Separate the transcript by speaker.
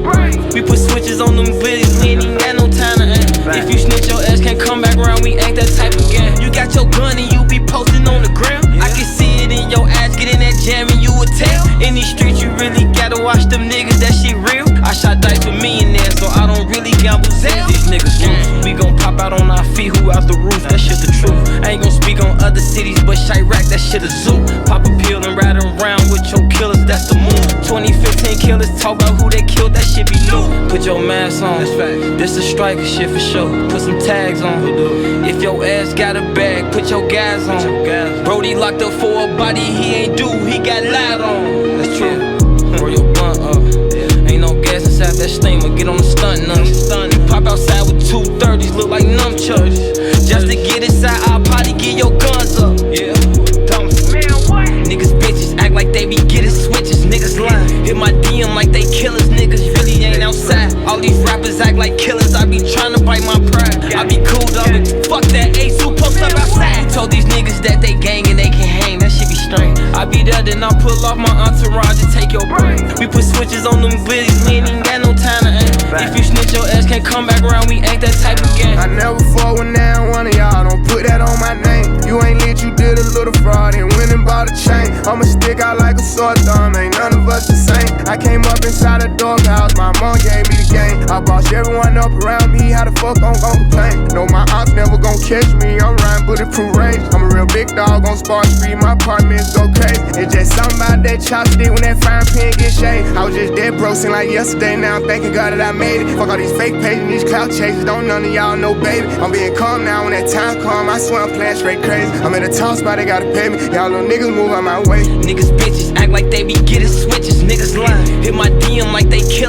Speaker 1: brain. We put switches on them bitches, we ain't even got no time to aim. If you snitch, your ass can't come back around, we ain't that type of game. You got your gun and you be posting on the gram. I can see it in your eyes, get in that jam and you would tell. In these streets, you really gotta watch them niggas, that shit real. I shot dice with millionaires, so I don't really gamble Zell. These niggas loose, we gon' pop out on our feet, who out the roof, that shit the truth. I ain't gon' speak on other cities, but Chirac, that shit a zoo. Pop a pill and ride around with your killers, that's the move. 2015 killers, talk about who they killed, that shit be new. Put your mask on, this a striker shit for sure. Put some tags on, if your ass got a bag, put your gas on. Brody locked up for a body, he ain't do, he got lied on. That's true. Roll your blunt up, ain't no gas inside that steamer, get on the stunt nuts. Pop outside with 230s, look like nunchucks. Just to get inside our party, get your guns up. Yeah, niggas bitches act like they be getting switches, niggas lying. Hit my DM like they killers, niggas really ain't outside. All these rappers act like killers, I be tryna bite my pride. I be cool dog, fuck that ace who post up outside. You told these niggas that they gang and they can hang, that shit be strange. I be there, then I pull off my entourage and take your brain. We put switches on them bitches, we ain't even got no time to aim. If you snitch, your ass can't come back around, we ain't that type of game.
Speaker 2: I never fought with now one of y'all, don't put that on my name. You ain't lit, you did a little fraud and went and bought a chain. I'ma stick out like a sore thumb, ain't none of us the same. I came up inside a doghouse, my mom gave me the game. I bossed everyone up around me, how the fuck I'm gon' complain? No, my aunts never gon' catch me, I'm riding bulletproof range. I'm a real big dog on Spark Street, my apartments go crazy. It's just something about that chopstick when that fine pen get shaved. I was just dead broke, seem like yesterday, now I'm thanking God that I made it. Fuck all these fake pages and these clout chasers, don't none of y'all know, baby. I'm being calm now when that time come, I swear I'm playing straight crazy. I'm in a top spot, they gotta pay me, y'all little niggas move out my way.
Speaker 1: Niggas bitches act like they be getting switches, niggas lying. Hit my DM like they kill